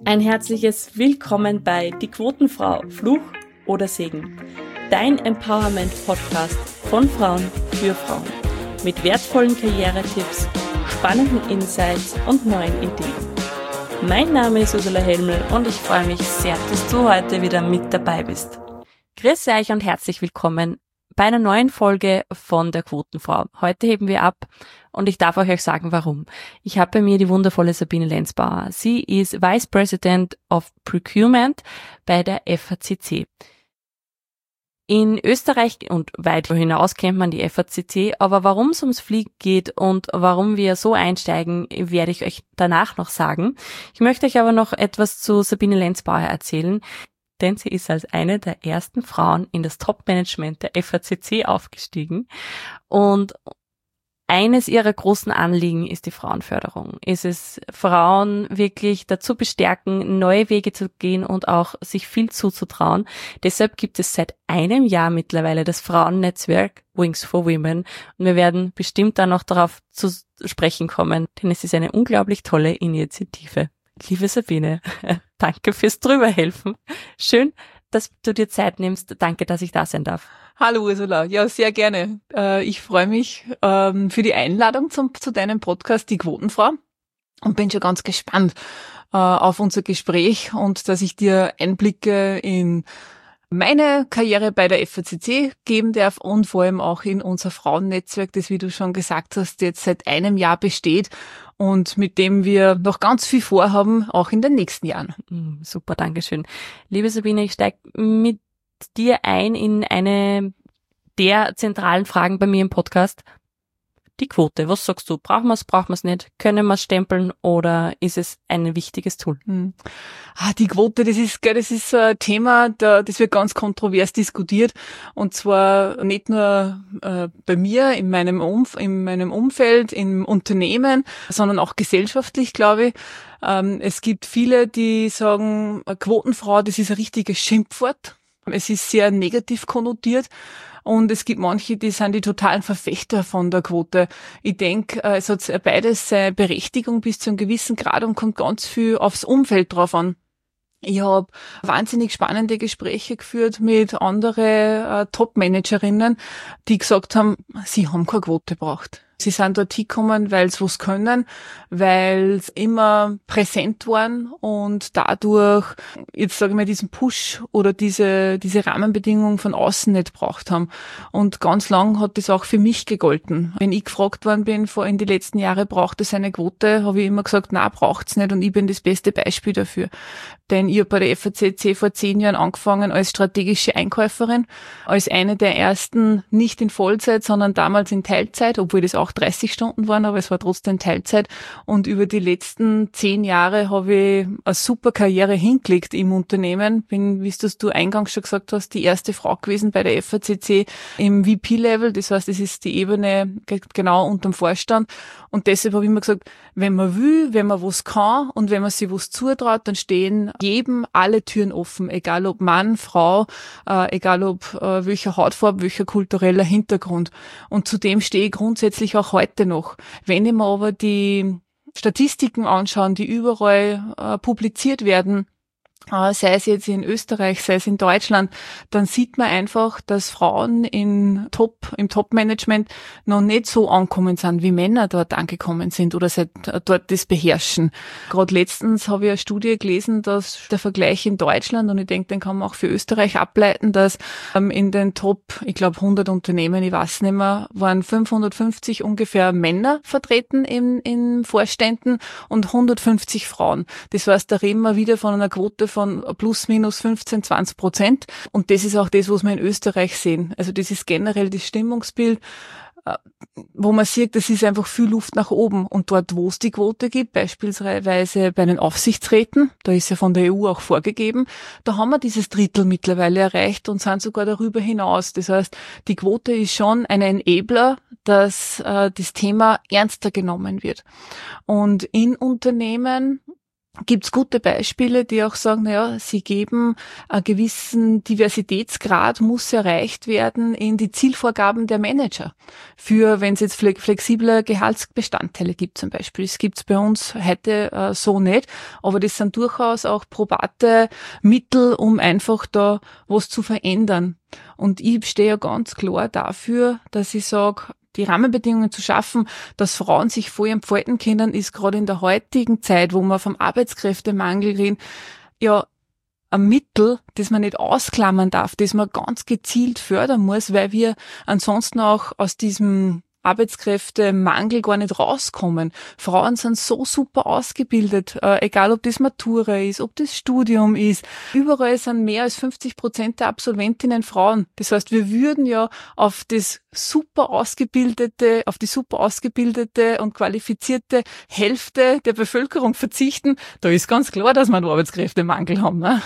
Ein herzliches Willkommen bei Die Quotenfrau, Fluch oder Segen. Dein Empowerment-Podcast von Frauen für Frauen. Mit wertvollen Karrieretipps, spannenden Insights und neuen Ideen. Mein Name ist Ursula Helmel und ich freue mich sehr, dass du heute wieder mit dabei bist. Grüß euch und herzlich willkommen bei einer neuen Folge von der Quotenfrau. Heute heben wir ab und ich darf euch sagen, warum. Ich habe bei mir die wundervolle Sabine Lenzbauer. Sie ist Vice President of Procurement bei der FACC. In Österreich und weit hinaus kennt man die FACC, aber warum es ums Fliegen geht und warum wir so einsteigen, werde ich euch danach noch sagen. Ich möchte euch aber noch etwas zu Sabine Lenzbauer erzählen, denn sie ist als eine der ersten Frauen in das Top-Management der FACC aufgestiegen und eines ihrer großen Anliegen ist die Frauenförderung. Ist es, Frauen wirklich dazu bestärken, neue Wege zu gehen und auch sich viel zuzutrauen. Deshalb gibt es seit einem Jahr mittlerweile das Frauennetzwerk Wings for Women und wir werden bestimmt dann noch darauf zu sprechen kommen, denn es ist eine unglaublich tolle Initiative. Liebe Sabine, danke fürs Drüberhelfen. Schön, dass du dir Zeit nimmst. Danke, dass ich da sein darf. Hallo Ursula, ja, sehr gerne. Ich freue mich für die Einladung zu deinem Podcast Die Quotenfrau und bin schon ganz gespannt auf unser Gespräch und dass ich dir Einblicke in meine Karriere bei der FACC geben darf und vor allem auch in unser Frauennetzwerk, das, wie du schon gesagt hast, jetzt seit einem Jahr besteht und mit dem wir noch ganz viel vorhaben, auch in den nächsten Jahren. Super, Dankeschön. Liebe Sabine, ich steige mit dir ein in eine der zentralen Fragen bei mir im Podcast. Die Quote, was sagst du? Brauchen wir es nicht? Können wir es stempeln oder ist es ein wichtiges Tool? Die Quote, das ist so ein Thema, das wird ganz kontrovers diskutiert und zwar nicht nur bei mir, in meinem Umfeld, im Unternehmen, sondern auch gesellschaftlich, glaube ich. Es gibt viele, die sagen, eine Quotenfrau, das ist ein richtiges Schimpfwort. Es ist sehr negativ konnotiert. Und es gibt manche, die sind die totalen Verfechter von der Quote. Ich denke, es hat beides seine Berechtigung bis zu einem gewissen Grad und kommt ganz viel aufs Umfeld drauf an. Ich habe wahnsinnig spannende Gespräche geführt mit anderen Top-Managerinnen, die gesagt haben, sie haben keine Quote gebraucht. Sie sind dort hingekommen, weil sie was können, weil sie immer präsent waren und dadurch, jetzt sage ich mal, diesen Push oder diese Rahmenbedingungen von außen nicht gebraucht haben. Und ganz lang hat das auch für mich gegolten. Wenn ich gefragt worden bin, in die letzten Jahre, braucht es eine Quote, habe ich immer gesagt, nein, braucht's nicht und ich bin das beste Beispiel dafür. Denn ich habe bei der FACC vor 10 Jahren angefangen als strategische Einkäuferin, als eine der ersten, nicht in Vollzeit, sondern damals in Teilzeit, obwohl das auch 30 Stunden waren, aber es war trotzdem Teilzeit. Und über die letzten 10 Jahre habe ich eine super Karriere hingelegt im Unternehmen. Bin, wie du eingangs schon gesagt hast, die erste Frau gewesen bei der FACC im VP-Level. Das heißt, es ist die Ebene genau unterm Vorstand. Und deshalb habe ich immer gesagt, wenn man will, wenn man was kann und wenn man sich was zutraut, dann stehen jedem alle Türen offen, egal ob Mann, Frau, egal ob welcher Hautfarbe, welcher kultureller Hintergrund. Und zudem stehe ich grundsätzlich auch heute noch. Wenn ich mir aber die Statistiken anschaue, die überall publiziert werden, sei es jetzt in Österreich, sei es in Deutschland, dann sieht man einfach, dass Frauen im Top-Management noch nicht so angekommen sind, wie Männer dort angekommen sind oder dort das beherrschen. Gerade letztens habe ich eine Studie gelesen, dass der Vergleich in Deutschland, und ich denke, den kann man auch für Österreich ableiten, dass in den Top, ich glaube 100 Unternehmen, ich weiß nicht mehr, waren 550 ungefähr Männer vertreten in Vorständen und 150 Frauen. Das heißt, da reden wir wieder von einer Quote von plus minus 15-20%. Und das ist auch das, was wir in Österreich sehen. Also das ist generell das Stimmungsbild, wo man sieht, das ist einfach viel Luft nach oben. Und dort, wo es die Quote gibt, beispielsweise bei den Aufsichtsräten, da ist ja von der EU auch vorgegeben, da haben wir dieses Drittel mittlerweile erreicht und sind sogar darüber hinaus. Das heißt, die Quote ist schon ein Enabler, dass das Thema ernster genommen wird. Und in Unternehmen gibt's gute Beispiele, die auch sagen, naja, sie geben einen gewissen Diversitätsgrad, muss erreicht werden in die Zielvorgaben der Manager. Für, wenn es jetzt flexible Gehaltsbestandteile gibt zum Beispiel. Das gibt's bei uns heute so nicht, aber das sind durchaus auch probate Mittel, um einfach da was zu verändern. Und ich stehe ja ganz klar dafür, dass ich sage, die Rahmenbedingungen zu schaffen, dass Frauen sich voll entfalten können, ist gerade in der heutigen Zeit, wo wir vom Arbeitskräftemangel reden, ja ein Mittel, das man nicht ausklammern darf, das man ganz gezielt fördern muss, weil wir ansonsten auch aus diesem Arbeitskräftemangel gar nicht rauskommen. Frauen sind so super ausgebildet, egal ob das Matura ist, ob das Studium ist. Überall sind mehr als 50% der Absolventinnen Frauen. Das heißt, wir würden ja auf die super ausgebildete und qualifizierte Hälfte der Bevölkerung verzichten. Da ist ganz klar, dass wir einen Arbeitskräftemangel haben, ne?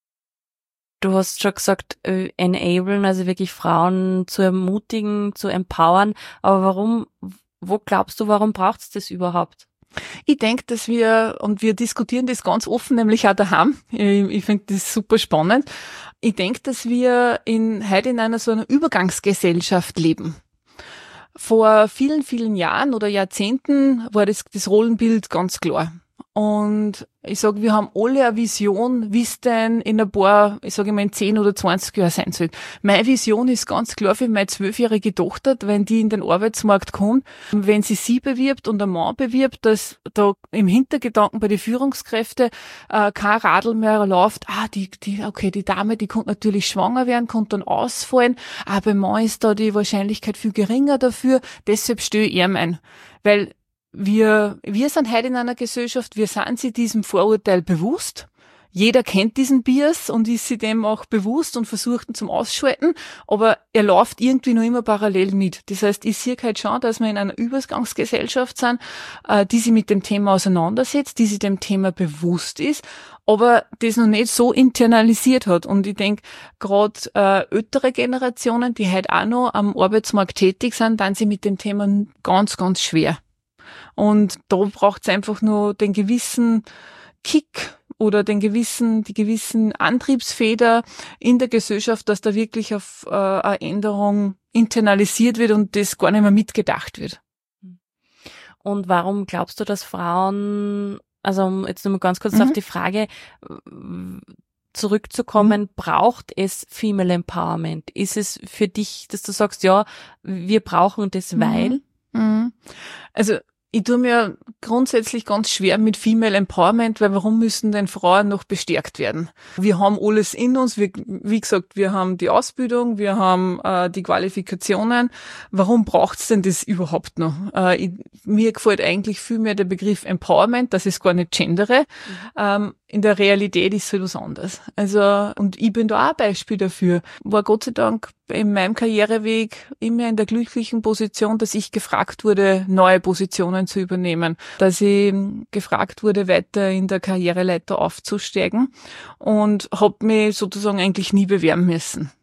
Du hast schon gesagt, enablen, also wirklich Frauen zu ermutigen, zu empowern. Aber wo glaubst du, warum braucht's das überhaupt? Ich denke, dass wir diskutieren das ganz offen, nämlich auch daheim. Ich finde das super spannend. Ich denke, dass wir heute in einer so einer Übergangsgesellschaft leben. Vor vielen, vielen Jahren oder Jahrzehnten war das Rollenbild ganz klar. Und ich sage, wir haben alle eine Vision, wie es denn in ein paar, ich sage immer in 10 oder 20 Jahren sein soll. Meine Vision ist ganz klar für meine 12-jährige Tochter, wenn die in den Arbeitsmarkt kommt, wenn sie bewirbt und ein Mann bewirbt, dass da im Hintergedanken bei den Führungskräften kein Radl mehr läuft, die Dame, die konnte natürlich schwanger werden, konnte dann ausfallen, aber beim Mann ist da die Wahrscheinlichkeit viel geringer dafür, deshalb stehe ich ihm ein. Weil wir sind heute in einer Gesellschaft, wir sind sich diesem Vorurteil bewusst. Jeder kennt diesen Bias und ist sich dem auch bewusst und versucht ihn zum Ausschalten, aber er läuft irgendwie noch immer parallel mit. Das heißt, ich sehe halt schon, dass wir in einer Übergangsgesellschaft sind, die sich mit dem Thema auseinandersetzt, die sich dem Thema bewusst ist, aber das noch nicht so internalisiert hat. Und ich denke, gerade ältere Generationen, die heute auch noch am Arbeitsmarkt tätig sind, dann sie mit dem Thema ganz, ganz schwer. Und da braucht es einfach nur den gewissen Kick oder die gewissen Antriebsfeder in der Gesellschaft, dass da wirklich auf eine Änderung internalisiert wird und das gar nicht mehr mitgedacht wird. Und warum glaubst du, dass Frauen, also um jetzt nochmal ganz kurz auf die Frage zurückzukommen, braucht es Female Empowerment? Ist es für dich, dass du sagst, ja, wir brauchen das, weil? Also ich tue mir grundsätzlich ganz schwer mit Female Empowerment, weil warum müssen denn Frauen noch bestärkt werden? Wir haben alles in uns, wie gesagt, wir haben die Ausbildung, wir haben die Qualifikationen. Warum braucht's denn das überhaupt noch? Mir gefällt eigentlich viel mehr der Begriff Empowerment, dass ich es gar nicht gendere. In der Realität ist es was anderes. Also, und ich bin da auch ein Beispiel dafür. War Gott sei Dank in meinem Karriereweg immer in der glücklichen Position, dass ich gefragt wurde, neue Positionen zu übernehmen, dass ich gefragt wurde, weiter in der Karriereleiter aufzusteigen und habe mich sozusagen eigentlich nie bewerben müssen.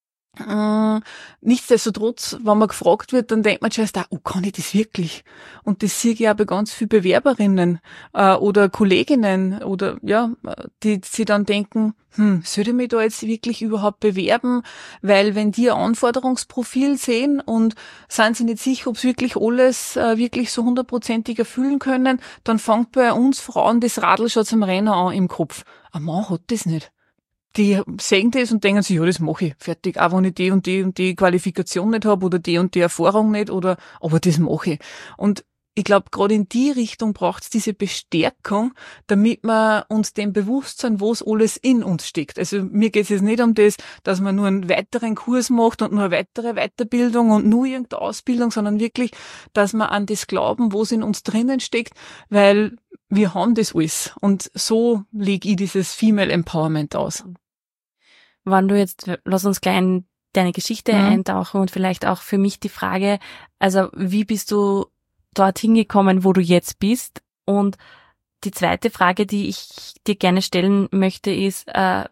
Nichtsdestotrotz, wenn man gefragt wird, dann denkt man zuerst, kann ich das wirklich? Und das sehe ich auch bei ganz vielen Bewerberinnen oder Kolleginnen oder die sich dann denken, soll ich mich da jetzt wirklich überhaupt bewerben? Weil wenn die ein Anforderungsprofil sehen und sind sie nicht sicher, ob sie wirklich alles wirklich so 100%ig erfüllen können, dann fängt bei uns Frauen das Radl schon zum Rennen an im Kopf. Ein Mann hat das nicht. Die sehen das und denken sich, ja, das mache ich, fertig. Auch wenn ich die und die Qualifikation nicht habe oder die und die Erfahrung nicht, aber das mache ich. Und ich glaube, gerade in die Richtung braucht es diese Bestärkung, damit wir uns dem bewusst sind, was alles in uns steckt. Also mir geht es jetzt nicht um das, dass man nur einen weiteren Kurs macht und nur eine weitere Weiterbildung und nur irgendeine Ausbildung, sondern wirklich, dass wir an das glauben, was in uns drinnen steckt, weil wir haben das alles. Und so lege ich dieses Female Empowerment aus. Wenn du jetzt, lass uns gleich in deine Geschichte eintauchen und vielleicht auch für mich die Frage, also wie bist du dorthin gekommen, wo du jetzt bist? Und die zweite Frage, die ich dir gerne stellen möchte, ist, war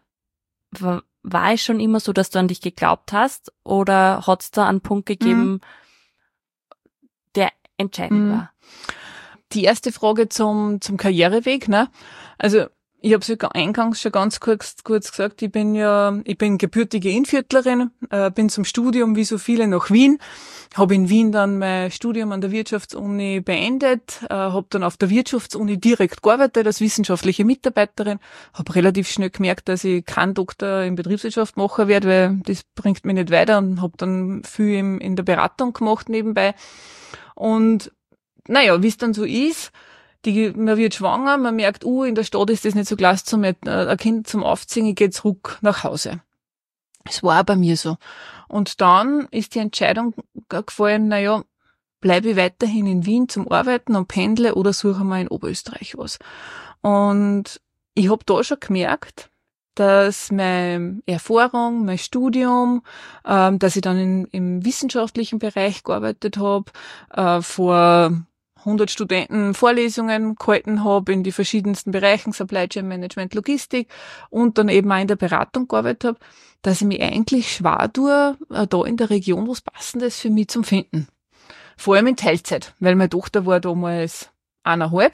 es schon immer so, dass du an dich geglaubt hast oder hat es da einen Punkt gegeben, der entscheidend war? die erste Frage zum Karriereweg, ne? Also, ich habe es ja eingangs schon ganz kurz gesagt, ich bin gebürtige Innviertlerin, bin zum Studium wie so viele nach Wien, habe in Wien dann mein Studium an der Wirtschaftsuni beendet, habe dann auf der Wirtschaftsuni direkt gearbeitet als wissenschaftliche Mitarbeiterin, habe relativ schnell gemerkt, dass ich keinen Doktor in Betriebswirtschaft machen werde, weil das bringt mich nicht weiter, und habe dann viel in der Beratung gemacht nebenbei. Und naja, wie es dann so ist, man wird schwanger, man merkt, in der Stadt ist das nicht so klasse, ein Kind zum Aufziehen, ich gehe zurück nach Hause. Es war auch bei mir so. Und dann ist die Entscheidung gefallen, bleibe ich weiterhin in Wien zum Arbeiten und pendle oder suche mal in Oberösterreich was. Und ich habe da schon gemerkt, dass meine Erfahrung, mein Studium, dass ich dann im wissenschaftlichen Bereich gearbeitet habe, vor 100 Studenten Vorlesungen gehalten habe in die verschiedensten Bereichen, Supply Chain Management, Logistik, und dann eben auch in der Beratung gearbeitet habe, dass ich mich eigentlich schwer tue, da in der Region was Passendes für mich zu finden. Vor allem in Teilzeit, weil meine Tochter war damals 1,5,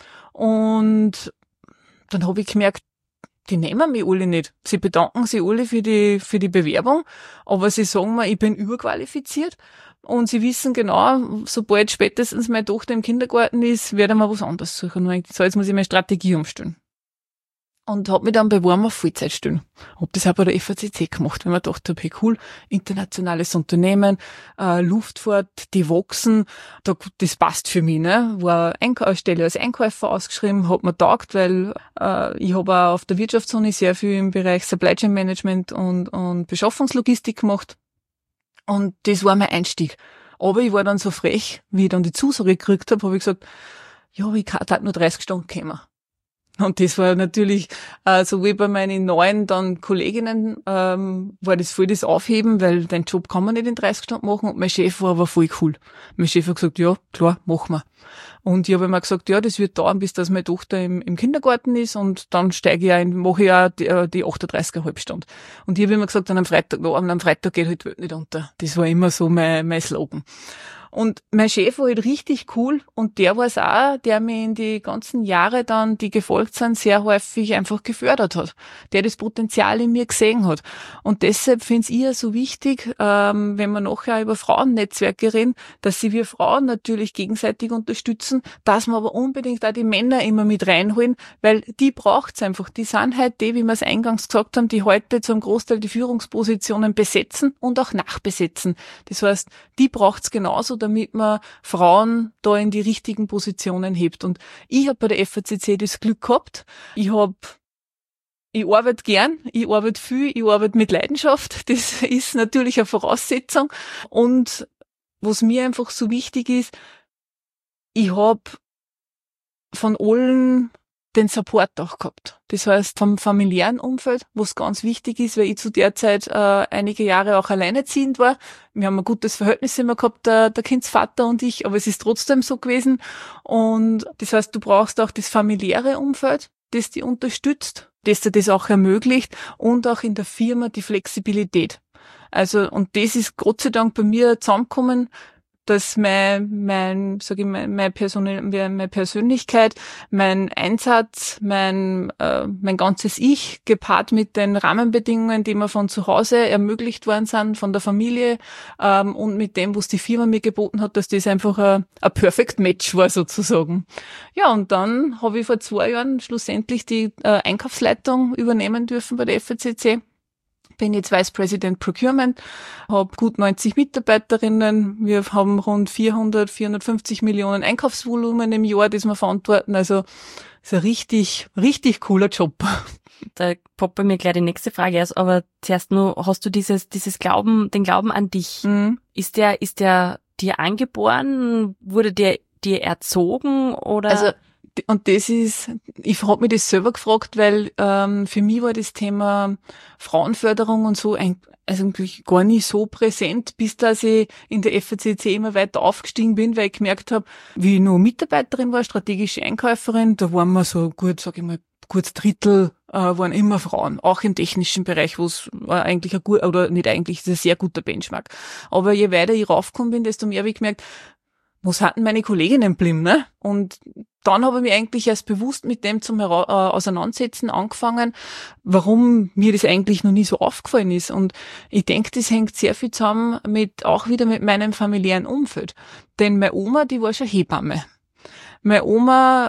und dann habe ich gemerkt, die nehmen mich alle nicht. Sie bedanken sich alle für die Bewerbung, aber sie sagen mir, ich bin überqualifiziert. Und sie wissen genau, sobald spätestens meine Tochter im Kindergarten ist, werde ich mir was anderes suchen. So, jetzt muss ich meine Strategie umstellen. Und habe mich dann beworben auf Vollzeitstellen. Habe das auch bei der FACC gemacht, weil man dachte, hey cool, internationales Unternehmen, Luftfahrt, die wachsen, das passt für mich, ne? War eine Stelle als Einkäufer ausgeschrieben, hat mir taugt, weil ich habe auch auf der Wirtschaftsuni sehr viel im Bereich Supply Chain Management und Beschaffungslogistik gemacht. Und das war mein Einstieg. Aber ich war dann so frech, wie ich dann die Zusage gekriegt habe ich gesagt, ja, ich kann halt nur 30 Stunden kommen. Und das war natürlich, so wie bei meinen neuen dann Kolleginnen, war das voll das Aufheben, weil den Job kann man nicht in 30 Stunden machen, und mein Chef war aber voll cool. Mein Chef hat gesagt, ja, klar, machen wir. Und ich habe immer gesagt, ja, das wird dauern, bis dass meine Tochter im Kindergarten ist, und dann steige ich ein, mache ich auch die 38,5 Stunden. Und ich habe immer gesagt, am Freitag geht halt die Welt nicht unter. Das war immer so mein Slogan. Und mein Chef war halt richtig cool, und der war es auch, der mich in die ganzen Jahre dann, die gefolgt sind, sehr häufig einfach gefördert hat, der das Potenzial in mir gesehen hat. Und deshalb finde ich es so wichtig, wenn wir nachher über Frauennetzwerke reden, dass sie wir Frauen natürlich gegenseitig unterstützen, dass wir aber unbedingt auch die Männer immer mit reinholen, weil die braucht's einfach. Die sind halt die, wie wir es eingangs gesagt haben, die heute zum Großteil die Führungspositionen besetzen und auch nachbesetzen. Das heißt, die braucht's genauso, damit man Frauen da in die richtigen Positionen hebt. Und ich habe bei der FACC das Glück gehabt. Ich arbeite gern, ich arbeite viel, ich arbeite mit Leidenschaft. Das ist natürlich eine Voraussetzung. Und was mir einfach so wichtig ist, ich habe von allen den Support auch gehabt. Das heißt, vom familiären Umfeld, was ganz wichtig ist, weil ich zu der Zeit einige Jahre auch alleinerziehend war. Wir haben ein gutes Verhältnis immer gehabt, der Kindsvater und ich, aber es ist trotzdem so gewesen. Und das heißt, du brauchst auch das familiäre Umfeld, das dich unterstützt, das dir das auch ermöglicht, und auch in der Firma die Flexibilität. Also, und das ist Gott sei Dank bei mir zusammengekommen, dass meine Persönlichkeit, mein Einsatz, mein ganzes Ich, gepaart mit den Rahmenbedingungen, die mir von zu Hause ermöglicht worden sind, von der Familie, und mit dem, was die Firma mir geboten hat, dass das einfach ein Perfect Match war sozusagen. Ja, und dann habe ich vor 2 Jahren schlussendlich die Einkaufsleitung übernehmen dürfen bei der FACC. Bin jetzt Vice President Procurement, habe gut 90 Mitarbeiterinnen. Wir haben rund 450 Millionen Einkaufsvolumen im Jahr, das wir verantworten. Also ist ein richtig, richtig cooler Job. Da poppt bei mir gleich die nächste Frage aus, aber zuerst nur, hast du dieses Glauben, den Glauben an dich? Mhm. Ist der dir angeboren? Wurde der dir erzogen, oder? Also, und das ist, ich habe mich das selber gefragt, weil für mich war das Thema Frauenförderung und so eigentlich gar nicht so präsent, bis dass ich in der FACC immer weiter aufgestiegen bin, weil ich gemerkt habe, wie ich noch Mitarbeiterin war, strategische Einkäuferin, da waren wir so gut, sag ich mal, kurz Drittel waren immer Frauen, auch im technischen Bereich, wo es war eigentlich ein gut, oder nicht eigentlich, das ist ein sehr guter Benchmark. Aber je weiter ich raufgekommen bin, desto mehr habe ich gemerkt, wo sind denn meine Kolleginnen geblieben, ne? Und dann habe ich mich eigentlich erst bewusst mit dem zum Auseinandersetzen angefangen, warum mir das eigentlich noch nie so aufgefallen ist. Und ich denke, das hängt sehr viel zusammen auch wieder mit meinem familiären Umfeld. Denn meine Oma, die war schon Hebamme. Meine Oma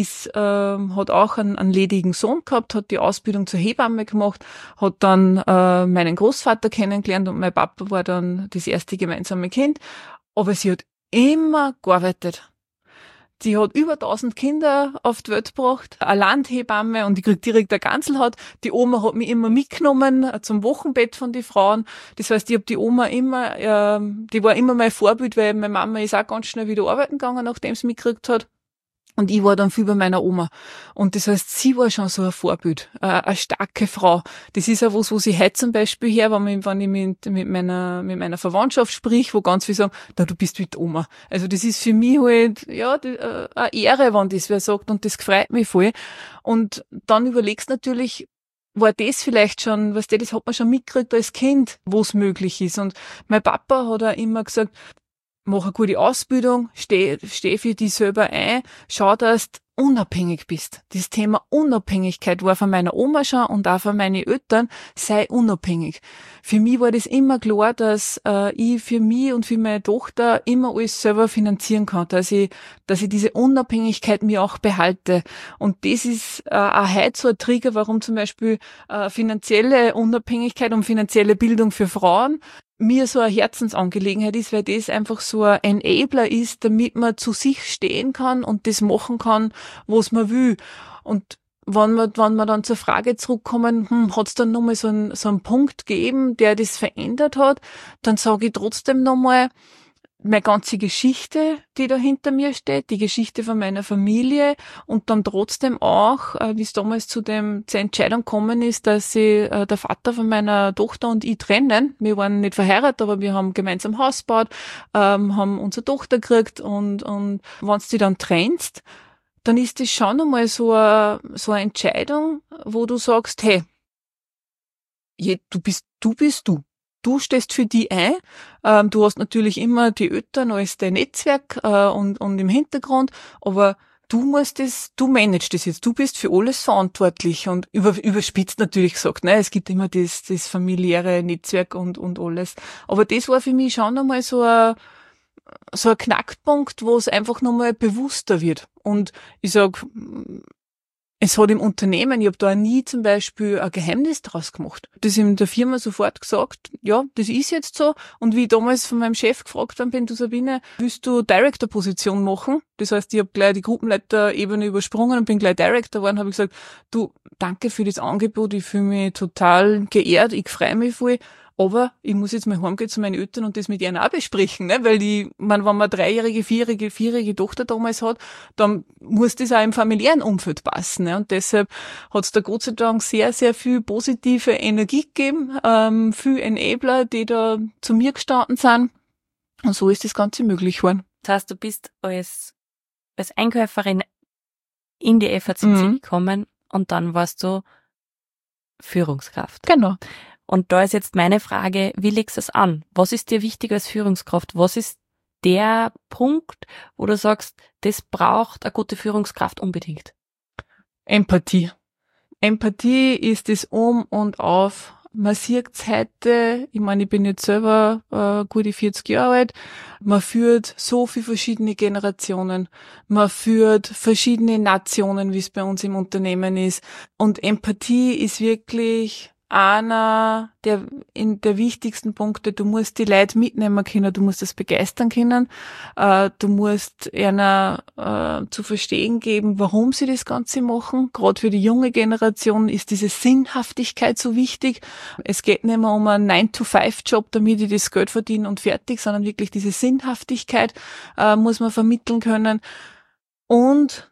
hat auch einen ledigen Sohn gehabt, hat die Ausbildung zur Hebamme gemacht, hat dann meinen Großvater kennengelernt und mein Papa war dann das erste gemeinsame Kind. Aber sie hat immer gearbeitet. Sie hat über 1000 Kinder auf die Welt gebracht, eine Landhebamme, und ich krieg direkt eine Ganselhaut. Die Oma hat mich immer mitgenommen zum Wochenbett von den Frauen. Das heißt, ich habe die Oma immer, die war immer mein Vorbild, weil meine Mama ist auch ganz schnell wieder arbeiten gegangen, nachdem sie mich gekriegt hat. Und ich war dann viel bei meiner Oma. Und das heißt, sie war schon so ein Vorbild, eine starke Frau. Das ist auch was sie heute zum Beispiel her, wenn ich mit meiner Verwandtschaft sprich, wo ganz viele sagen, da, du bist wie die Oma. Also das ist für mich halt, ja, eine Ehre, wenn das wer sagt, und das freut mich voll. Und dann überlegst natürlich, war das vielleicht schon, das hat man schon mitgekriegt als Kind, wo es möglich ist. Und mein Papa hat auch immer gesagt, mach eine gute Ausbildung, steh für dich selber ein, schau, dass du unabhängig bist. Das Thema Unabhängigkeit war von meiner Oma schon und auch von meinen Eltern, sei unabhängig. Für mich war das immer klar, dass ich für mich und für meine Tochter immer alles selber finanzieren kann, dass ich diese Unabhängigkeit mir auch behalte. Und das ist auch heute so ein Trigger, warum zum Beispiel finanzielle Unabhängigkeit und finanzielle Bildung für Frauen mir so eine Herzensangelegenheit ist, weil das einfach so ein Enabler ist, damit man zu sich stehen kann und das machen kann, was man will. Und wenn wir dann zur Frage zurückkommen, hat es dann nochmal so einen Punkt gegeben, der das verändert hat, dann sage ich trotzdem nochmal, meine ganze Geschichte, die da hinter mir steht, die Geschichte von meiner Familie, und dann trotzdem auch, wie es damals zur Entscheidung gekommen ist, dass sie der Vater von meiner Tochter und ich trennen. Wir waren nicht verheiratet, aber wir haben gemeinsam Haus gebaut, haben unsere Tochter gekriegt, und wenn du dich dann trennst, dann ist das schon einmal so eine Entscheidung, wo du sagst, hey, du bist du. Du stehst für die ein. Du hast natürlich immer die Eltern als dein Netzwerk und im Hintergrund, aber du managst das jetzt. Du bist für alles verantwortlich, und überspitzt natürlich gesagt, ne? Es gibt immer das familiäre Netzwerk und alles. Aber das war für mich schon nochmal so ein Knackpunkt, wo es einfach nochmal bewusster wird. Und ich sag, es hat im Unternehmen, ich habe da nie zum Beispiel ein Geheimnis draus gemacht. Das in der Firma sofort gesagt, ja, das ist jetzt so. Und wie ich damals von meinem Chef gefragt worden bin, du Sabine, willst du Director-Position machen? Das heißt, ich habe gleich die Gruppenleiterebene übersprungen und bin gleich Director geworden, habe ich gesagt, du, danke für das Angebot, ich fühle mich total geehrt, ich freue mich voll. Aber ich muss jetzt mal heimgehen zu meinen Eltern und das mit ihnen auch besprechen, ne? Weil wenn man 3-jährige, 4-jährige Tochter damals hat, dann muss das auch im familiären Umfeld passen, ne? Und deshalb hat es da Gott sei Dank sehr, sehr viel positive Energie gegeben, viel Enabler, die da zu mir gestanden sind. Und so ist das Ganze möglich geworden. Das heißt, du bist als Einkäuferin in die FACC gekommen und dann warst du Führungskraft. Genau. Und da ist jetzt meine Frage, wie legst du es an? Was ist dir wichtig als Führungskraft? Was ist der Punkt, wo du sagst, das braucht eine gute Führungskraft unbedingt? Empathie. Empathie ist das Um und Auf. Man sieht's heute, ich meine, ich bin jetzt selber gute 40 Jahre alt, man führt so viele verschiedene Generationen, man führt verschiedene Nationen, wie es bei uns im Unternehmen ist. Und Empathie ist wirklich einer der wichtigsten Punkte. Du musst die Leute mitnehmen können, du musst das begeistern können, du musst einer zu verstehen geben, warum sie das Ganze machen. Gerade für die junge Generation ist diese Sinnhaftigkeit so wichtig. Es geht nicht mehr um einen 9-to-5-Job, damit ich das Geld verdiene und fertig, sondern wirklich diese Sinnhaftigkeit muss man vermitteln können. Und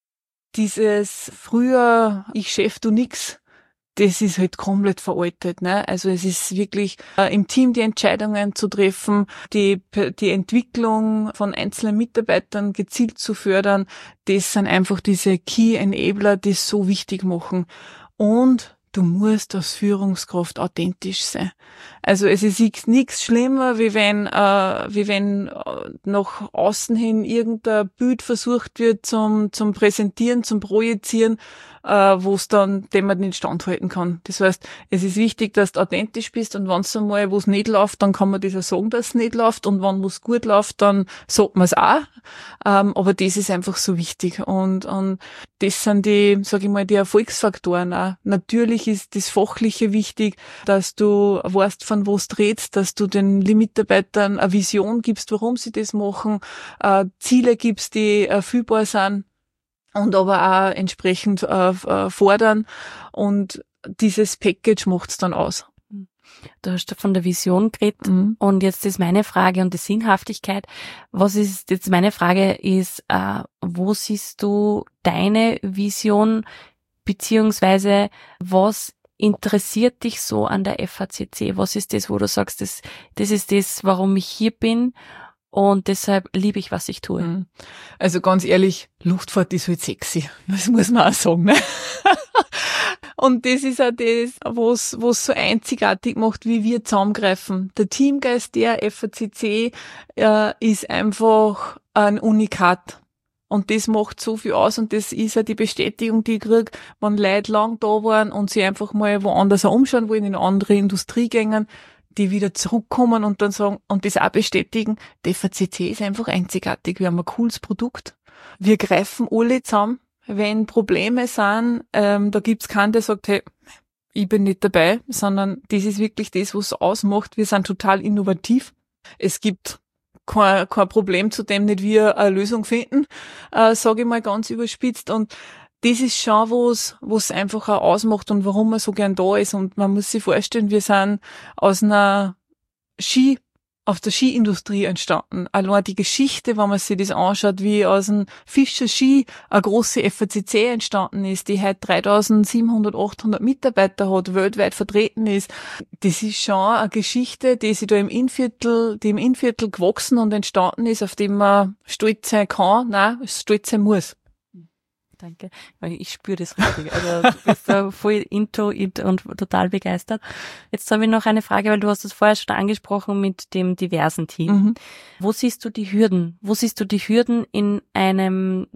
dieses früher, ich Chef, du nix, das ist halt komplett veraltet, ne? Also es ist wirklich im Team die Entscheidungen zu treffen, die Entwicklung von einzelnen Mitarbeitern gezielt zu fördern. Das sind einfach diese Key Enabler, die es so wichtig machen. Und du musst als Führungskraft authentisch sein. Also es ist nichts schlimmer, wie wenn nach außen hin irgendein Bild versucht wird zum Präsentieren, zum Projizieren, wo es dann, dem man nicht standhalten kann. Das heißt, es ist wichtig, dass du authentisch bist, und wenn es einmal, wo es nicht läuft, dann kann man das auch sagen, dass es nicht läuft, und wenn es gut läuft, dann sagt man es auch. Aber das ist einfach so wichtig, und das sind die, sage ich mal, die Erfolgsfaktoren auch. Natürlich ist das Fachliche wichtig, dass du weißt, von was du redest, dass du den Mitarbeitern eine Vision gibst, warum sie das machen, Ziele gibst, die erfüllbar sind, und aber auch entsprechend fordern, und dieses Package macht's dann aus. Du hast von der Vision geredet, und jetzt ist meine Frage und die Sinnhaftigkeit. Meine Frage ist, wo siehst du deine Vision, beziehungsweise was interessiert dich so an der FACC? Was ist das, wo du sagst, das ist das, warum ich hier bin? Und deshalb liebe ich, was ich tue. Also ganz ehrlich, Luftfahrt ist halt sexy. Das muss man auch sagen, ne? Und das ist auch das, was so einzigartig macht, wie wir zusammengreifen. Der Teamgeist der FACC ist einfach ein Unikat. Und das macht so viel aus, und das ist ja die Bestätigung, die ich kriege, wenn Leute lang da waren und sie einfach mal woanders auch umschauen wollen, in eine andere Industrie gehen, die wieder zurückkommen und dann sagen, und das auch bestätigen, die FACC ist einfach einzigartig. Wir haben ein cooles Produkt. Wir greifen alle zusammen. Wenn Probleme sind, da gibt's keinen, der sagt, hey, ich bin nicht dabei, sondern das ist wirklich das, was es ausmacht. Wir sind total innovativ. Es gibt kein Problem, zu dem nicht wir eine Lösung finden, sage ich mal ganz überspitzt. Und das ist schon was einfach auch ausmacht und warum man so gern da ist. Und man muss sich vorstellen, wir sind aus der Skiindustrie entstanden. Allein die Geschichte, wenn man sich das anschaut, wie aus dem Fischer Ski eine große FACC entstanden ist, die heute 3700, 800 Mitarbeiter hat, weltweit vertreten ist. Das ist schon eine Geschichte, die sich da im Innviertel gewachsen und entstanden ist, auf dem man stolz sein kann, nein, stolz sein muss. Danke, weil ich spüre das richtig. Also du bist da voll into it und total begeistert. Jetzt habe ich noch eine Frage, weil du hast es vorher schon angesprochen mit dem diversen Team. Wo siehst du die Hürden? Wo siehst du die Hürden in einem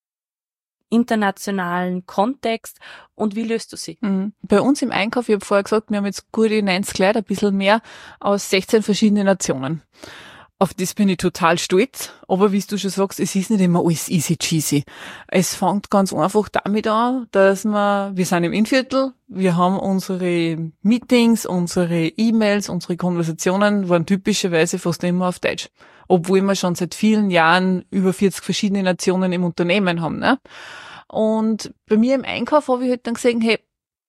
internationalen Kontext, und wie löst du sie? Bei uns im Einkauf, ich habe vorher gesagt, wir haben jetzt gute 90 Leute, ein bisschen mehr, aus 16 verschiedenen Nationen. Auf das bin ich total stolz, aber wie du schon sagst, es ist nicht immer alles easy cheesy. Es fängt ganz einfach damit an, dass wir sind im Innviertel, wir haben unsere Meetings, unsere E-Mails, unsere Konversationen waren typischerweise fast immer auf Deutsch. Obwohl wir schon seit vielen Jahren über 40 verschiedene Nationen im Unternehmen haben, ne? Und bei mir im Einkauf habe ich halt dann gesehen, hey,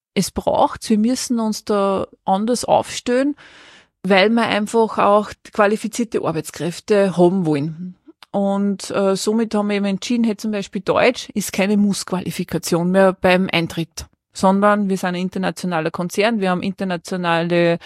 wir müssen uns da anders aufstellen, weil wir einfach auch qualifizierte Arbeitskräfte haben wollen. Und somit haben wir eben entschieden, hey, zum Beispiel Deutsch ist keine Mussqualifikation mehr beim Eintritt, sondern wir sind ein internationaler Konzern, wir haben internationale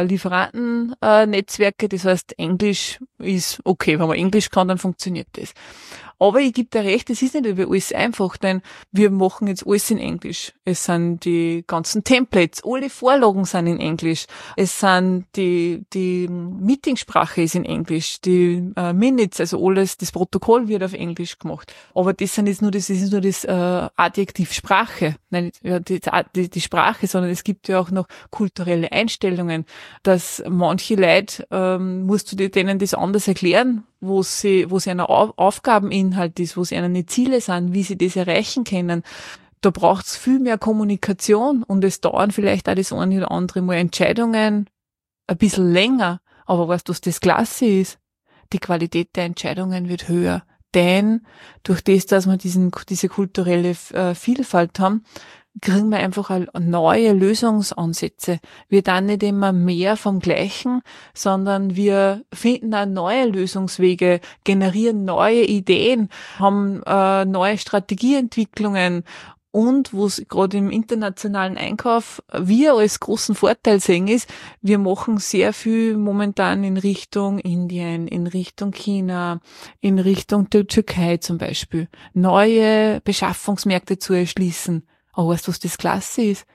Lieferantennetzwerke, das heißt, Englisch ist okay, wenn man Englisch kann, dann funktioniert das. Aber ich gebe dir recht, es ist nicht über alles einfach, denn wir machen jetzt alles in Englisch. Es sind die ganzen Templates, alle Vorlagen sind in Englisch. Es sind die Meetingsprache ist in Englisch, die Minutes, also alles, das Protokoll wird auf Englisch gemacht. Aber das ist nur das Adjektiv Sprache. Nein, ja, die Sprache, sondern es gibt ja auch noch kulturelle Einstellungen, dass manche Leute, musst du denen das anders erklären, wo sie ein Aufgabeninhalt ist, wo sie eine Ziele sind, wie sie das erreichen können. Da braucht's viel mehr Kommunikation, und es dauern vielleicht auch das eine oder andere Mal Entscheidungen ein bisschen länger. Aber weißt du, was das Klasse ist? Die Qualität der Entscheidungen wird höher. Denn durch das, dass wir diese kulturelle Vielfalt haben, kriegen wir einfach neue Lösungsansätze. Wir dann nicht immer mehr vom Gleichen, sondern wir finden auch neue Lösungswege, generieren neue Ideen, haben neue Strategieentwicklungen. Und was gerade im internationalen Einkauf wir als großen Vorteil sehen, ist, wir machen sehr viel momentan in Richtung Indien, in Richtung China, in Richtung der Türkei zum Beispiel, neue Beschaffungsmärkte zu erschließen. Aber weißt du, was das Klasse ist?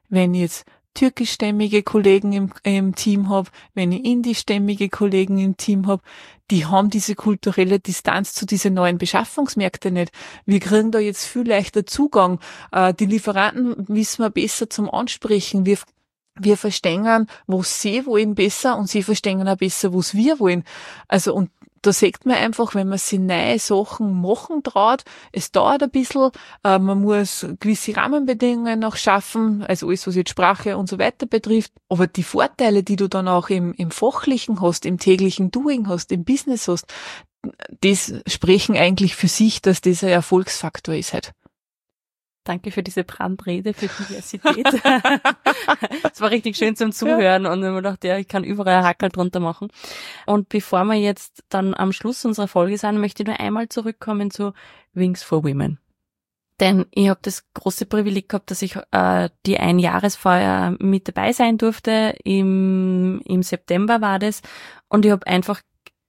wenn ich jetzt türkischstämmige Kollegen im Team habe, wenn ich indischstämmige Kollegen im Team habe, die haben diese kulturelle Distanz zu diesen neuen Beschaffungsmärkten nicht. Wir kriegen da jetzt viel leichter Zugang. Die Lieferanten wissen wir besser zum Ansprechen. Wir verstehen, was sie wollen besser und sie verstehen auch besser, was wir wollen. Also, und da sieht man einfach, wenn man sich neue Sachen machen traut, es dauert ein bisschen, man muss gewisse Rahmenbedingungen noch schaffen, also alles, was jetzt Sprache und so weiter betrifft, aber die Vorteile, die du dann auch im Fachlichen hast, im täglichen Doing hast, im Business hast, das sprechen eigentlich für sich, dass das ein Erfolgsfaktor ist halt. Danke für diese Brandrede für Diversität. Es war richtig schön zum Zuhören und ich dachte, ja, ich kann überall ein Hackerl drunter machen. Und bevor wir jetzt dann am Schluss unserer Folge sind, möchte ich nur einmal zurückkommen zu Wings for Women. Denn ich habe das große Privileg gehabt, dass ich die Einjahresfeier mit dabei sein durfte. Im September war das. Und ich habe einfach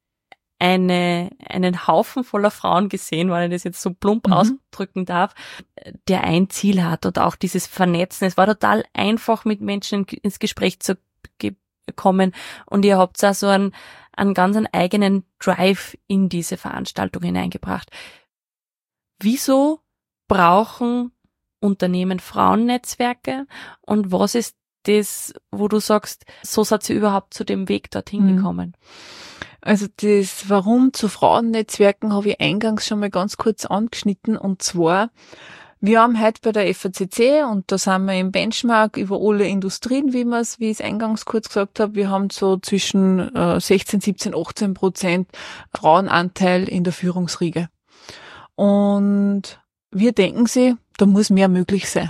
einen Haufen voller Frauen gesehen, weil ich das jetzt so plump ausdrücken darf, der ein Ziel hat und auch dieses Vernetzen. Es war total einfach, mit Menschen ins Gespräch zu kommen und ihr habt auch so einen ganz eigenen Drive in diese Veranstaltung hineingebracht. Wieso brauchen Unternehmen Frauennetzwerke und was ist das, wo du sagst, so seid ihr überhaupt zu dem Weg dorthin gekommen? Also das Warum zu Frauennetzwerken habe ich eingangs schon mal ganz kurz angeschnitten, und zwar, wir haben heute bei der FACC, und da sind wir im Benchmark über alle Industrien, wie ich es eingangs kurz gesagt habe, wir haben so zwischen 16, 17, 18% Frauenanteil in der Führungsriege. Und wir denken sie, da muss mehr möglich sein.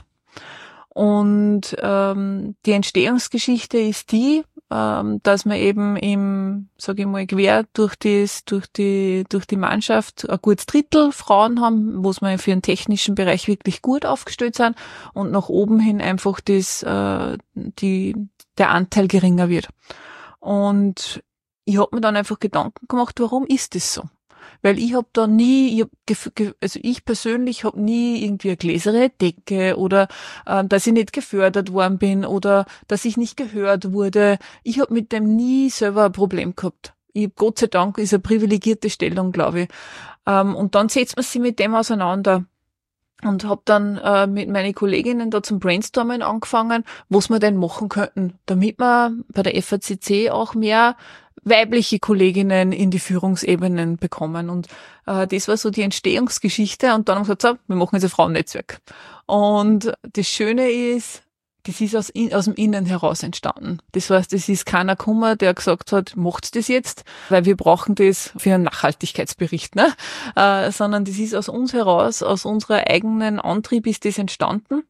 Und die Entstehungsgeschichte ist die, dass man eben sage ich mal, quer durch die Mannschaft ein gutes Drittel Frauen haben, wo wir für den technischen Bereich wirklich gut aufgestellt sind, und nach oben hin einfach der Anteil geringer wird. Und ich habe mir dann einfach Gedanken gemacht, warum ist das so? Weil ich habe da nie, ich persönlich habe nie irgendwie eine gläserne Decke oder dass ich nicht gefördert worden bin oder dass ich nicht gehört wurde. Ich habe mit dem nie selber ein Problem gehabt. Gott sei Dank ist eine privilegierte Stellung, glaube ich. Und dann setzt man sich mit dem auseinander. Und habe dann mit meinen Kolleginnen da zum Brainstormen angefangen, was wir denn machen könnten, damit wir bei der FACC auch mehr weibliche Kolleginnen in die Führungsebenen bekommen. Und das war so die Entstehungsgeschichte. Und dann haben wir gesagt, so, wir machen jetzt ein Frauennetzwerk. Und das Schöne ist, das ist aus dem Innen heraus entstanden. Das heißt, es ist keiner gekommen, der gesagt hat, macht's das jetzt, weil wir brauchen das für einen Nachhaltigkeitsbericht, ne? Sondern das ist aus uns heraus, aus unserer eigenen Antrieb ist das entstanden.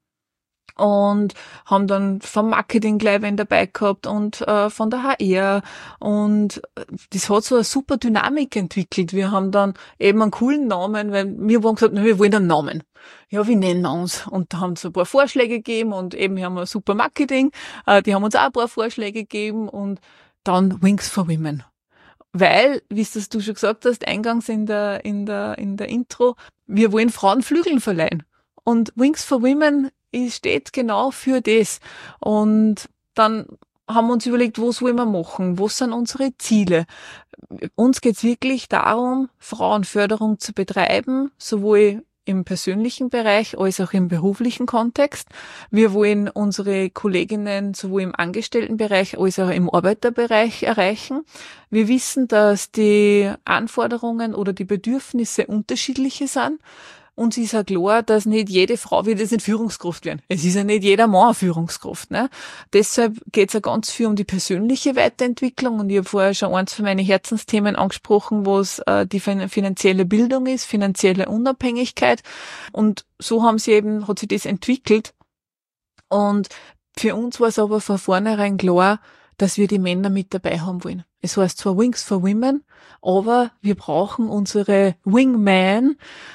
Und haben dann vom Marketing gleich wen dabei gehabt und von der HR, und das hat so eine super Dynamik entwickelt. Wir haben dann eben einen coolen Namen, weil wir haben gesagt, wir wollen einen Namen. Ja, wie nennen wir uns? Und da haben sie ein paar Vorschläge gegeben, und eben wir haben ein super Marketing, die haben uns auch ein paar Vorschläge gegeben, und dann Wings for Women. Weil, wie es das du schon gesagt hast, eingangs in der Intro, wir wollen Frauen Flügeln verleihen. Und Wings for Women steht genau für das. Und dann haben wir uns überlegt, was wollen wir machen? Was sind unsere Ziele? Uns geht's wirklich darum, Frauenförderung zu betreiben, sowohl im persönlichen Bereich als auch im beruflichen Kontext. Wir wollen unsere Kolleginnen sowohl im Angestelltenbereich als auch im Arbeiterbereich erreichen. Wir wissen, dass die Anforderungen oder die Bedürfnisse unterschiedliche sind. Uns ist ja klar, dass nicht jede Frau wird jetzt nicht Führungskraft werden. Es ist ja nicht jeder Mann eine Führungskraft, ne? Deshalb geht's ja ganz viel um die persönliche Weiterentwicklung, und ich habe vorher schon eins von meinen Herzensthemen angesprochen, was die finanzielle Bildung ist, finanzielle Unabhängigkeit, und so hat sich das entwickelt, und für uns war es aber von vornherein klar, dass wir die Männer mit dabei haben wollen. Es heißt zwar Wings for Women, aber wir brauchen unsere Wingman,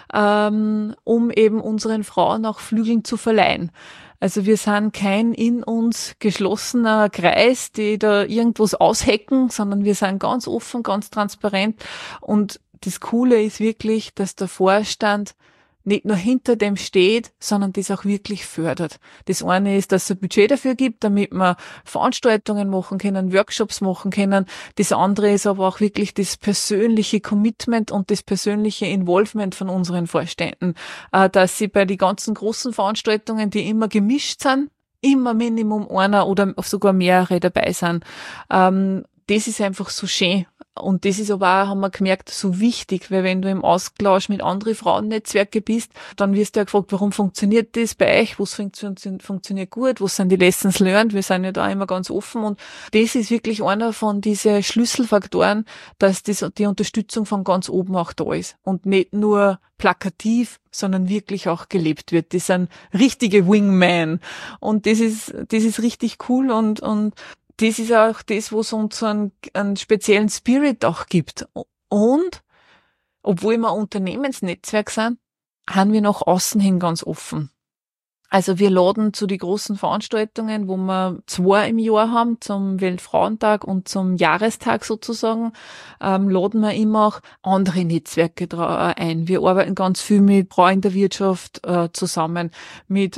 um eben unseren Frauen auch Flügeln zu verleihen. Also wir sind kein in uns geschlossener Kreis, die da irgendwas aushecken, sondern wir sind ganz offen, ganz transparent. Und das Coole ist wirklich, dass der Vorstand nicht nur hinter dem steht, sondern das auch wirklich fördert. Das eine ist, dass es ein Budget dafür gibt, damit wir Veranstaltungen machen können, Workshops machen können. Das andere ist aber auch wirklich das persönliche Commitment und das persönliche Involvement von unseren Vorständen, dass sie bei den ganzen großen Veranstaltungen, die immer gemischt sind, immer Minimum einer oder sogar mehrere dabei sind. Das ist einfach so schön. Und das ist aber auch, haben wir gemerkt, so wichtig, weil wenn du im Austausch mit anderen Frauennetzwerken bist, dann wirst du ja gefragt, warum funktioniert das bei euch, was funktioniert gut, was sind die Lessons learned, wir sind ja da immer ganz offen und das ist wirklich einer von diesen Schlüsselfaktoren, dass die Unterstützung von ganz oben auch da ist und nicht nur plakativ, sondern wirklich auch gelebt wird. Das sind richtige Wingmen und das ist richtig cool und das ist auch das, was uns einen speziellen Spirit auch gibt. Und, obwohl wir ein Unternehmensnetzwerk sind, haben wir nach außen hin ganz offen. Also wir laden zu den großen Veranstaltungen, wo wir 2 im Jahr haben, zum Weltfrauentag und zum Jahrestag sozusagen, laden wir immer auch andere Netzwerke ein. Wir arbeiten ganz viel mit Frauen in der Wirtschaft zusammen, mit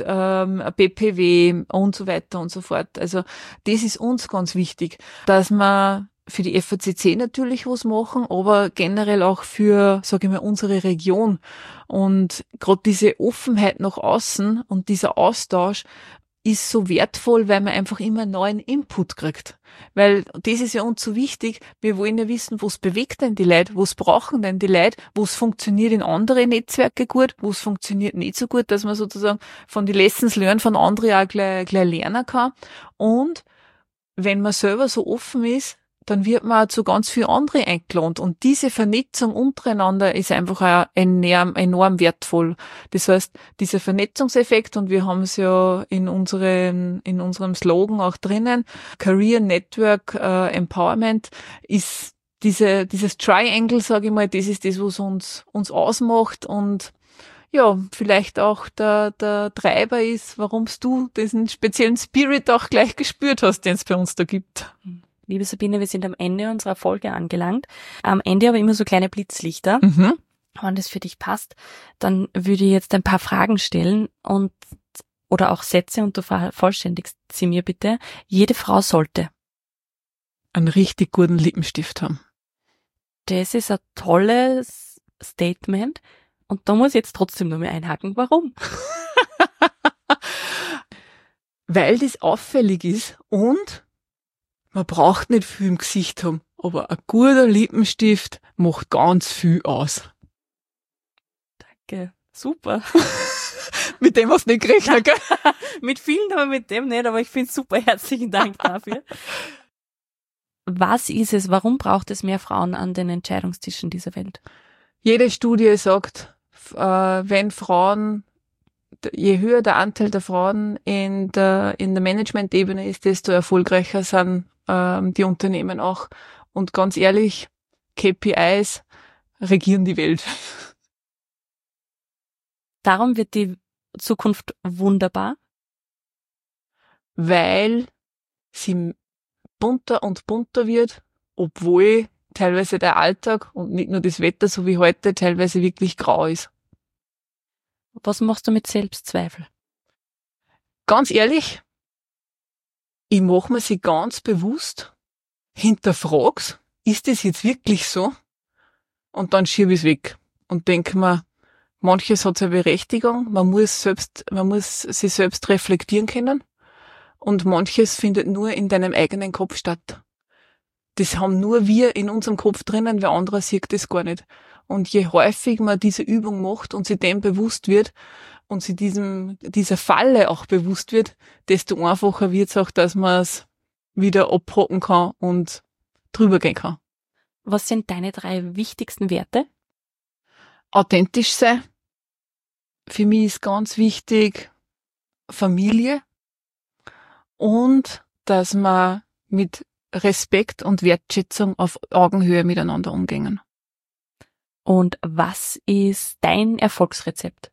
BPW und so weiter und so fort. Also das ist uns ganz wichtig, dass wir für die FACC natürlich was machen, aber generell auch für, sage ich mal, unsere Region. Und gerade diese Offenheit nach außen und dieser Austausch ist so wertvoll, weil man einfach immer neuen Input kriegt. Weil das ist ja uns so wichtig, wir wollen ja wissen, was bewegt denn die Leute, was brauchen denn die Leute, was funktioniert in anderen Netzwerke gut, was funktioniert nicht so gut, dass man sozusagen von den Lessons learned von anderen auch gleich lernen kann. Und wenn man selber so offen ist, dann wird man auch zu ganz viel andere eingeladen. Und diese Vernetzung untereinander ist einfach auch enorm wertvoll. Das heißt, dieser Vernetzungseffekt, und wir haben es ja in unserem Slogan auch drinnen, Career Network Empowerment, ist dieses Triangle, sage ich mal, das ist das, was uns ausmacht und ja, vielleicht auch der Treiber ist, warum du diesen speziellen Spirit auch gleich gespürt hast, den es bei uns da gibt. Liebe Sabine, wir sind am Ende unserer Folge angelangt. Am Ende aber immer so kleine Blitzlichter. Mhm. Wenn das für dich passt, dann würde ich jetzt ein paar Fragen stellen oder auch Sätze und du vervollständigst sie mir bitte. Jede Frau sollte einen richtig guten Lippenstift haben. Das ist ein tolles Statement. Und da muss ich jetzt trotzdem nur mehr einhaken. Warum? Weil das auffällig ist und man braucht nicht viel im Gesicht haben, aber ein guter Lippenstift macht ganz viel aus. Danke, super. Mit dem hast du nicht gerechnet, gell? Mit vielen, aber mit dem nicht, aber ich finde es super. Herzlichen Dank dafür. Was ist es, warum braucht es mehr Frauen an den Entscheidungstischen dieser Welt? Jede Studie sagt, wenn Frauen, je höher der Anteil der Frauen in der Management-Ebene ist, desto erfolgreicher sind die Unternehmen auch. Und ganz ehrlich, KPIs regieren die Welt. Darum wird die Zukunft wunderbar. Weil sie bunter und bunter wird, obwohl teilweise der Alltag und nicht nur das Wetter, so wie heute, teilweise wirklich grau ist. Was machst du mit Selbstzweifel? Ganz ehrlich, ich mache mir sie ganz bewusst, hinterfrag's, ist das jetzt wirklich so? Und dann schiebe ich es weg und denke mir, manches hat seine Berechtigung, man muss sich selbst reflektieren können und manches findet nur in deinem eigenen Kopf statt. Das haben nur wir in unserem Kopf drinnen, wer anderer sieht das gar nicht. Und je häufig man diese Übung macht und sich dem bewusst wird und sich dieser Falle auch bewusst wird, desto einfacher wird es auch, dass man es wieder abhaken kann und drüber gehen kann. Was sind deine 3 wichtigsten Werte? Authentisch sein. Für mich ist ganz wichtig Familie und dass man mit Respekt und Wertschätzung auf Augenhöhe miteinander umgehen. Und was ist dein Erfolgsrezept?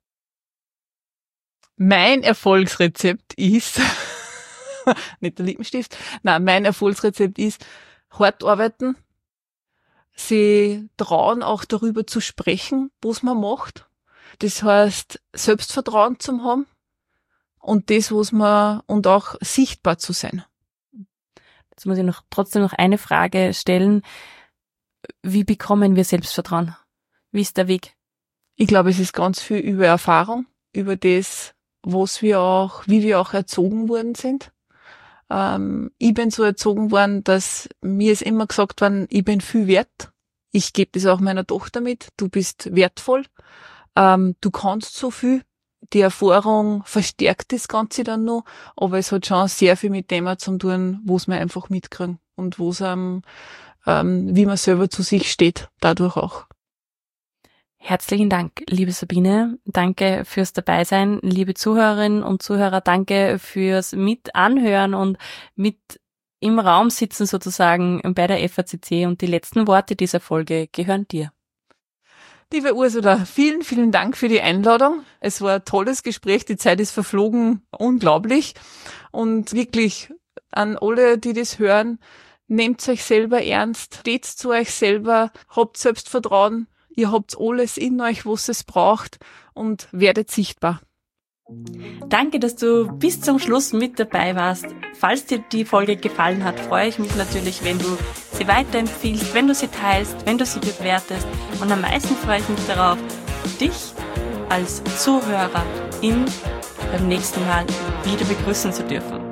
Mein Erfolgsrezept ist, nicht der Lippenstift, nein, mein Erfolgsrezept ist hart arbeiten, sie trauen auch darüber zu sprechen, was man macht. Das heißt, Selbstvertrauen zu haben und das, was man, und auch sichtbar zu sein. Jetzt muss ich trotzdem noch eine Frage stellen. Wie bekommen wir Selbstvertrauen? Wie ist der Weg? Ich glaube, es ist ganz viel über Erfahrung, über das, wie wir auch erzogen worden sind. Ich bin so erzogen worden, dass mir ist immer gesagt worden, ich bin viel wert. Ich gebe das auch meiner Tochter mit. Du bist wertvoll. Du kannst so viel. Die Erfahrung verstärkt das Ganze dann noch, aber es hat schon sehr viel mit dem zu tun, wo es man einfach mitkriegen und wo es wie man selber zu sich steht, dadurch auch. Herzlichen Dank, liebe Sabine. Danke fürs Dabeisein. Liebe Zuhörerinnen und Zuhörer, danke fürs Mit-Anhören und mit im Raum sitzen sozusagen bei der FACC. Und die letzten Worte dieser Folge gehören dir. Liebe Ursula, vielen, vielen Dank für die Einladung. Es war ein tolles Gespräch. Die Zeit ist verflogen, unglaublich. Und wirklich an alle, die das hören, nehmt euch selber ernst, steht zu euch selber, habt Selbstvertrauen. Ihr habt alles in euch, was es braucht und werdet sichtbar. Danke, dass du bis zum Schluss mit dabei warst. Falls dir die Folge gefallen hat, freue ich mich natürlich, wenn du sie weiterempfiehlst, wenn du sie teilst, wenn du sie bewertest. Und am meisten freue ich mich darauf, dich als Zuhörerin beim nächsten Mal wieder begrüßen zu dürfen.